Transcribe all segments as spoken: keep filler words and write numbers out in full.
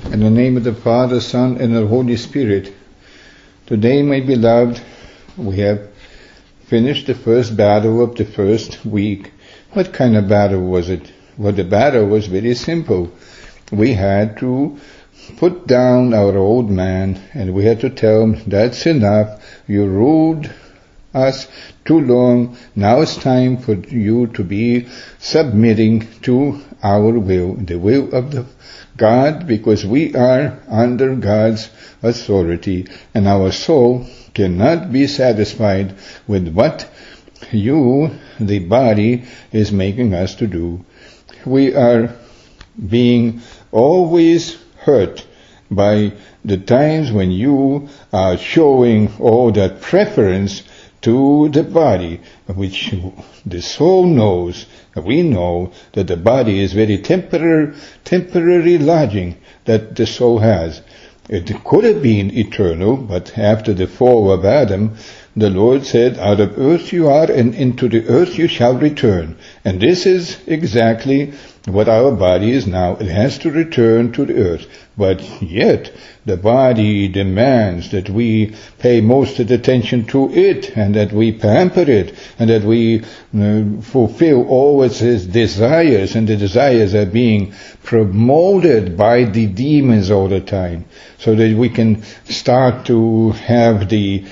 In the name of the Father, Son, and the Holy Spirit. Today, my beloved, we have finished the first battle of the first week. What kind of battle was it? Well, the battle was very simple. We had to put down our old man, and we had to tell him, that's enough. You ruled us too long. Now it's time for you to be submitting to our will, the will of the God, because we are under God's authority, and our soul cannot be satisfied with what you, the body, is making us to do. We are being always hurt by the times when you are showing all that preference to the body, which the soul knows. We know that the body is very temporary, temporary lodging that the soul has. It could have been eternal, but after the fall of Adam, the Lord said, out of earth you are, and into the earth you shall return. And this is exactly what our body is now. It has to return to the earth. But yet, the body demands that we pay most of the attention to it, and that we pamper it, and that we uh, fulfill all its desires, and the desires are being promoted by the demons all the time, so that we can start to have the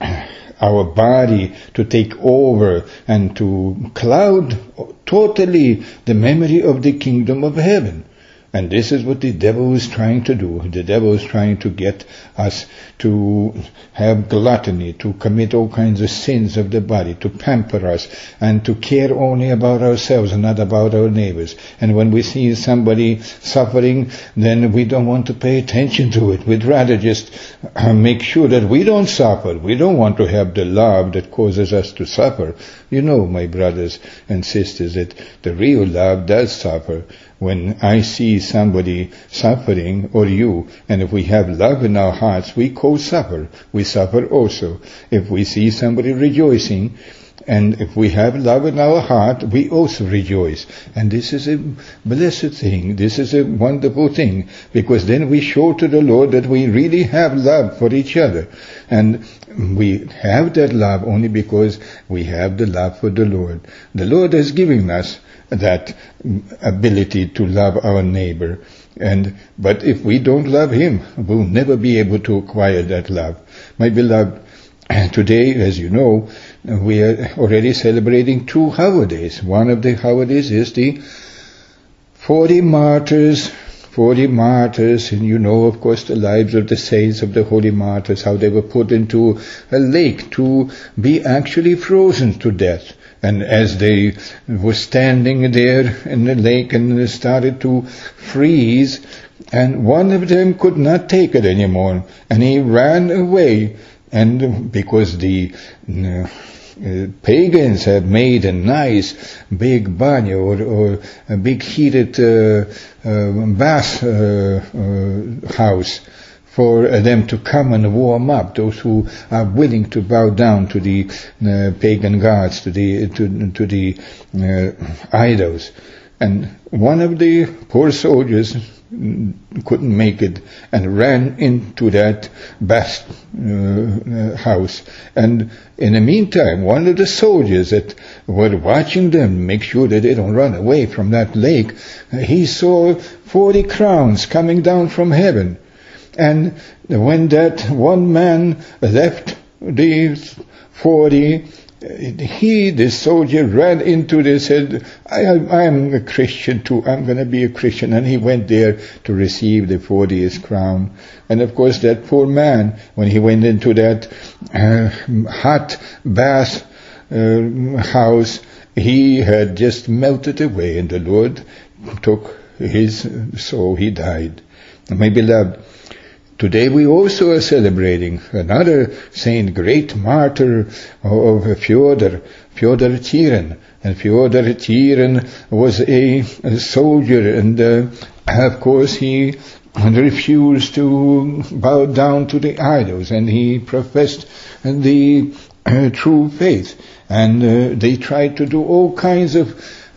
our body to take over and to cloud totally the memory of the kingdom of heaven. And this is what the devil is trying to do. The devil is trying to get us to have gluttony, to commit all kinds of sins of the body, to pamper us, and to care only about ourselves and not about our neighbors. And when we see somebody suffering, then we don't want to pay attention to it. We'd rather just make sure that we don't suffer. We don't want to have the love that causes us to suffer. You know, my brothers and sisters, that the real love does suffer. When I see somebody suffering, or you, and if we have love in our hearts, we co-suffer. We suffer also. If we see somebody rejoicing, and if we have love in our heart, we also rejoice. And this is a blessed thing. This is a wonderful thing, because then we show to the Lord that we really have love for each other. And we have that love only because we have the love for the Lord. The Lord has given us that ability to love our neighbor. And but if we don't love him, we'll never be able to acquire that love. My beloved, today, as you know, we are already celebrating two holidays. One of the holidays is the forty martyrs, forty martyrs, and you know, of course, the lives of the saints of the holy martyrs, how they were put into a lake to be actually frozen to death. And as they were standing there in the lake and they started to freeze, and one of them could not take it anymore, and he ran away. And because the uh, pagans had made a nice big banyo, or, or a big heated uh, uh, bath uh, uh, house, for them to come and warm up, those who are willing to bow down to the uh, pagan gods, to the to, to the uh, idols. And one of the poor soldiers couldn't make it and ran into that bath uh, house. And in the meantime, one of the soldiers that were watching them, make sure that they don't run away from that lake, he saw forty crowns coming down from heaven. And when that one man left the forty, he, the soldier, ran into this and said, I, I am a Christian too, I'm going to be a Christian. And he went there to receive the fortieth crown. And of course that poor man, when he went into that uh, hot bath uh, house, he had just melted away, and the Lord took his soul, he died. My beloved, today we also are celebrating another saint, great martyr of Fyodor, Fyodor Tyran. And Fyodor Tyran was a, a soldier, and uh, of course he refused to bow down to the idols, and he professed the uh, true faith. And uh, they tried to do all kinds of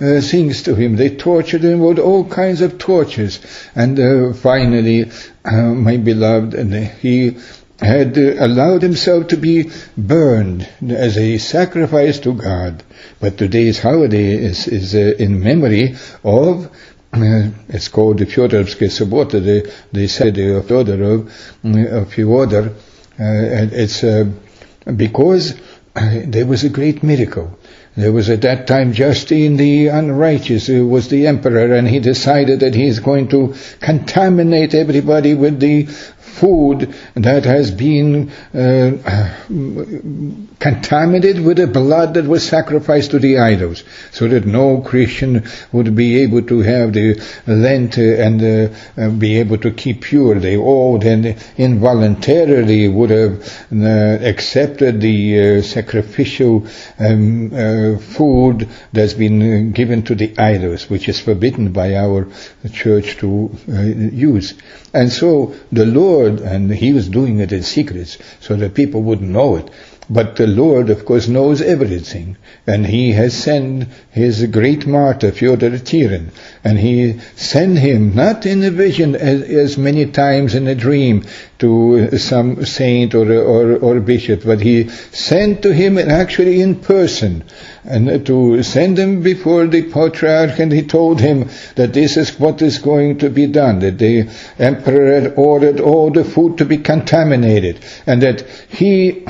uh, things to him. They tortured him with all kinds of tortures. And uh, finally, uh, my beloved, and he had uh, allowed himself to be burned as a sacrifice to God. But today's holiday is, is uh, in memory of, uh, it's called the Fyodorovsky Sobota, the, the Saturday of Fyodorov, of Fyodor. Uh, and it's uh, because uh, there was a great miracle. There was at that time Justine the Unrighteous, who was the emperor, and he decided that he is going to contaminate everybody with the food that has been uh, contaminated with the blood that was sacrificed to the idols, so that no Christian would be able to have the Lent and uh, uh, be able to keep pure. They all then involuntarily would have uh, accepted the uh, sacrificial um, uh, food that's been given to the idols, which is forbidden by our church to uh, use. And so the Lord, and he was doing it in secrets, so that people wouldn't know it. But the Lord, of course, knows everything. And he has sent his great martyr, Fyodor Tyrin. And he sent him, not in a vision as, as many times in a dream, to some saint or, or, or bishop, but he sent to him actually in person, and to send him before the patriarch, and he told him that this is what is going to be done, that the emperor had ordered all the food to be contaminated, and that he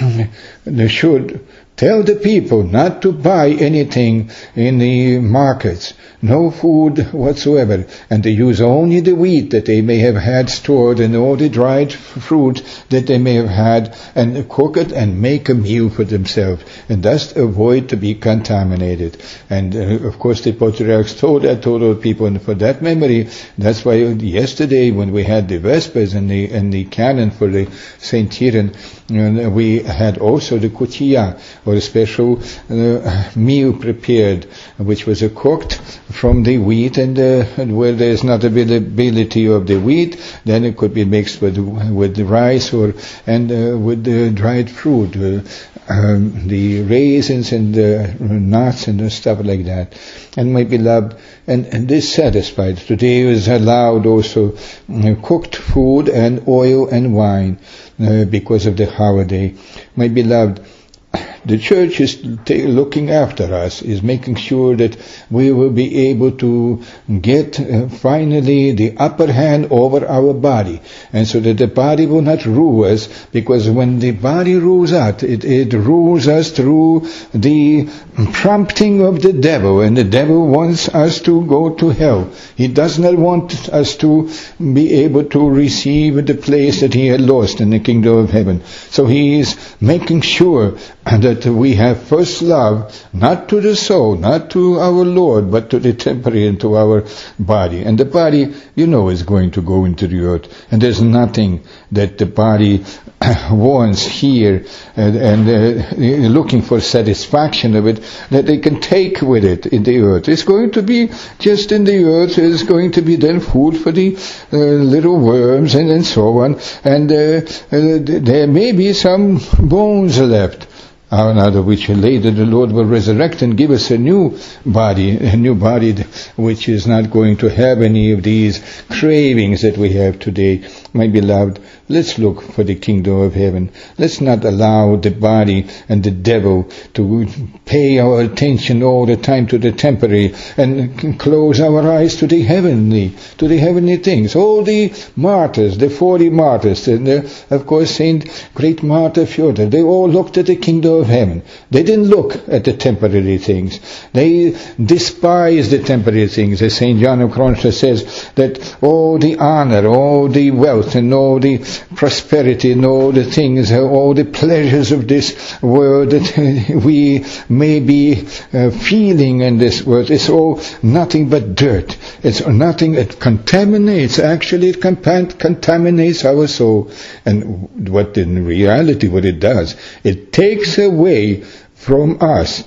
should tell the people not to buy anything in the markets, no food whatsoever, and to use only the wheat that they may have had stored and all the dried fruit that they may have had, and cook it and make a meal for themselves, and thus avoid to be contaminated. And uh, of course the patriarchs told that to all people, and for that memory, that's why yesterday when we had the Vespers and the, and the canon for the Saint Tyrin, uh, we had also the kutia, or a special uh, meal prepared, which was uh, cooked from the wheat, and, uh, and where there is not availability of the wheat, then it could be mixed with with the rice or and uh, with the dried fruit, uh, um, the raisins and the nuts and stuff like that. And my beloved, and, and this satisfied. Today is allowed also uh, cooked food and oil and wine uh, because of the holiday. My beloved, the church is t- looking after us, is making sure that we will be able to get uh, finally the upper hand over our body, and so that the body will not rule us, because when the body rules us, it, it rules us through the prompting of the devil, and the devil wants us to go to hell. He does not want us to be able to receive the place that he had lost in the kingdom of heaven. So he is making sure that we have first love, not to the soul, not to our Lord, but to the temporary and to our body. And the body, you know, is going to go into the earth. And there's nothing that the body wants here and, and uh, looking for satisfaction of it that they can take with it in the earth. It's going to be just in the earth. It's going to be then food for the uh, little worms and, and so on. And uh, uh, there may be some bones left, out of which later the Lord will resurrect and give us a new body, a new body which is not going to have any of these cravings that we have today. My beloved, let's look for the kingdom of heaven. Let's not allow the body and the devil to pay our attention all the time to the temporary and close our eyes to the heavenly, to the heavenly things. All the martyrs, the forty martyrs, and the, of course Saint Great Martyr Fyodor, they all looked at the kingdom of heaven. They didn't look at the temporary things. They despised the temporary things. As Saint John of Kronstadt says, that all the honor, all the wealth, and all the prosperity, and all the things, all the pleasures of this world that we may be uh, feeling in this world, it's all nothing but dirt. It's nothing, it contaminates, actually it compa- contaminates our soul. And what in reality, what it does, it takes away from us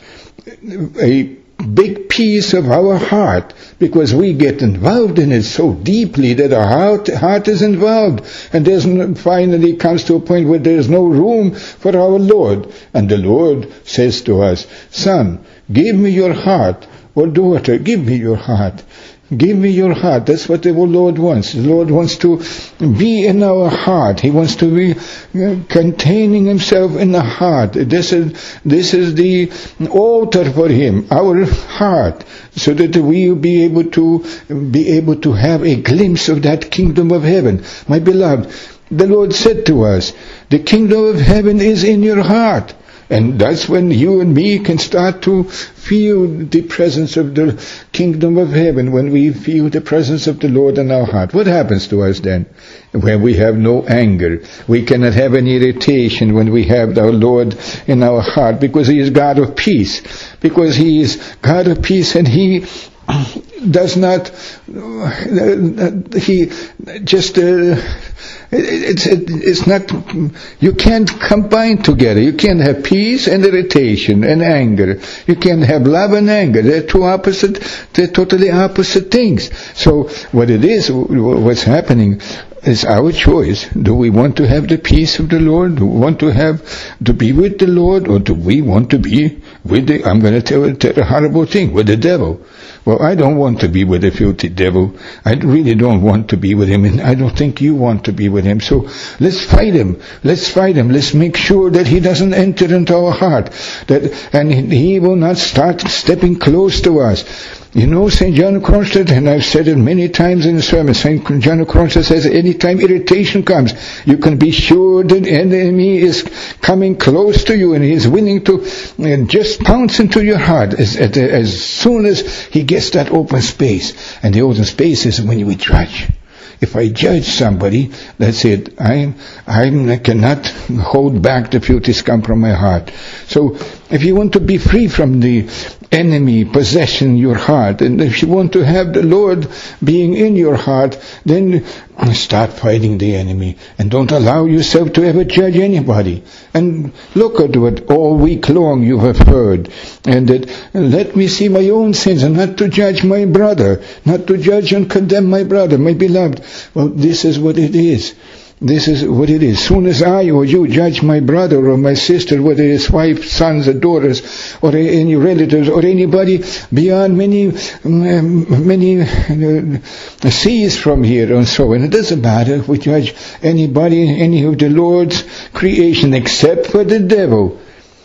a big piece of our heart, because we get involved in it so deeply that our heart, heart is involved, and there's no, finally comes to a point where there's no room for our Lord. And the Lord says to us, son, give me your heart, or daughter, give me your heart. Give me your heart. That's what the Lord wants. The Lord wants to be in our heart. He wants to be containing himself in the heart. This is, this is the altar for him, our heart, so that we will be able to be able to have a glimpse of that kingdom of heaven. My beloved, the Lord said to us, the kingdom of heaven is in your heart. And that's when you and me can start to feel the presence of the kingdom of heaven, when we feel the presence of the Lord in our heart. What happens to us then? When we have no anger. We cannot have any irritation when we have our Lord in our heart, because he is God of peace. Because he is God of peace, and he does not, he just, uh, it's, it's not, you can't combine together. You can't have peace and irritation and anger. You can't have love and anger. They're two opposite, they're totally opposite things. So what it is, what's happening, is our choice. Do we want to have the peace of the Lord? Do we want to have, to be with the Lord? Or do we want to be with the, I'm going to tell, tell a horrible thing, with the devil? Well, I don't want to be with the filthy devil. I really don't want to be with him, and I don't think you want to be with him. So let's fight him. Let's fight him. Let's make sure that he doesn't enter into our heart, that, and he will not start stepping close to us. You know, Saint John of Kronstadt, and I've said it many times in the sermon, Saint John of Kronstadt says, anytime irritation comes, you can be sure that the enemy is coming close to you, and he is willing to uh, just pounce into your heart as, as, as soon as he gets that open space. And the open space is when we judge. If I judge somebody, that's it. I I cannot hold back the filthy scum from my heart. So, if you want to be free from the enemy possessing your heart, and if you want to have the Lord being in your heart, then start fighting the enemy, and don't allow yourself to ever judge anybody. And look at what all week long you have heard, and that let me see my own sins, and not to judge my brother, not to judge and condemn my brother, my beloved. Well, this is what it is. This is what it is. Soon as I or you judge my brother or my sister, whether it's wife, sons, or daughters, or any relatives, or anybody beyond many, many uh, seas from here and so on, it doesn't matter if we judge anybody, any of the Lord's creation, except for the devil,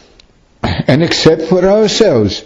and except for ourselves.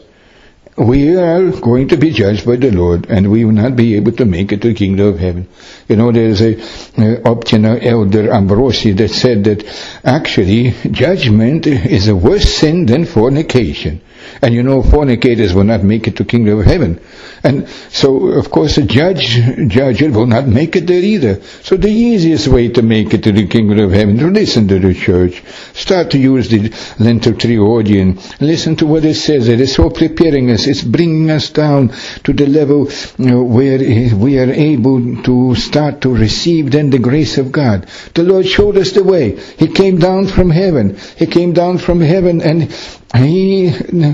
We are going to be judged by the Lord, and we will not be able to make it to the kingdom of heaven. You know, there's a uh, Optina elder Ambrosi that said that actually judgment is a worse sin than fornication. And you know, fornicators will not make it to the kingdom of heaven. And so, of course, a judge, judge will not make it there either. So the easiest way to make it to the kingdom of heaven is to listen to the church. Start to use the Lenten Triodian. Listen to what it says. It is so preparing us. It's bringing us down to the level you know, where we are able to start to receive then the grace of God. The Lord showed us the way. He came down from heaven. He came down from heaven, and He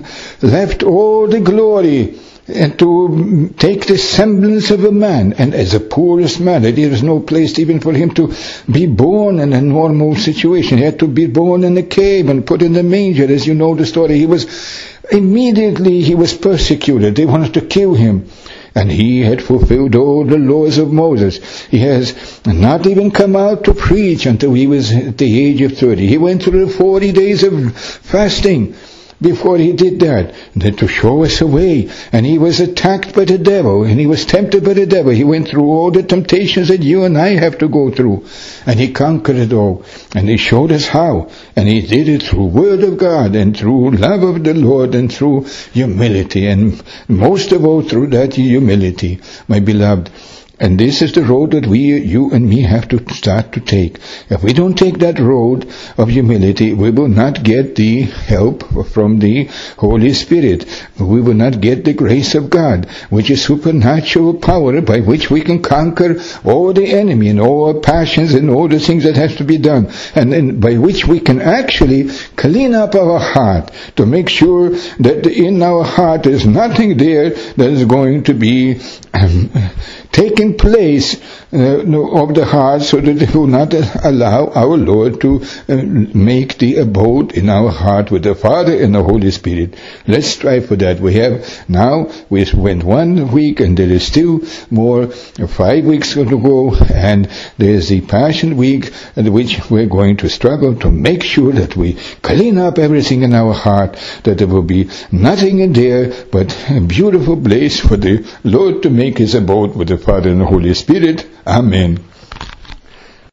left all the glory and to take the semblance of a man, and as a poorest man, there is no place even for him to be born in a normal situation. He had to be born in a cave and put in the manger, as you know the story. He was, immediately he was persecuted. They wanted to kill him. And he had fulfilled all the laws of Moses. He has not even come out to preach until he was at the age of thirty. He went through the forty days of fasting before he did that, then to show us a way. And he was attacked by the devil, and he was tempted by the devil. He went through all the temptations that you and I have to go through, and he conquered it all. And he showed us how, and he did it through Word of God, and through love of the Lord, and through humility, and most of all through that humility, my beloved. And this is the road that we, you and me, have to start to take. If we don't take that road of humility, we will not get the help from the Holy Spirit. We will not get the grace of God, which is supernatural power by which we can conquer all the enemy and all our passions and all the things that have to be done. And then by which we can actually clean up our heart to make sure that in our heart there is nothing there that is going to be um, taking place uh, of the heart, so that it will not allow our Lord to uh, make the abode in our heart with the Father and the Holy Spirit. Let's strive for that. We have now, we went one week and there is still more, five weeks to go, and there is the Passion Week at which we're going to struggle to make sure that we clean up everything in our heart, that there will be nothing in there but a beautiful place for the Lord to make his abode with the Father and the Holy Spirit. Amen.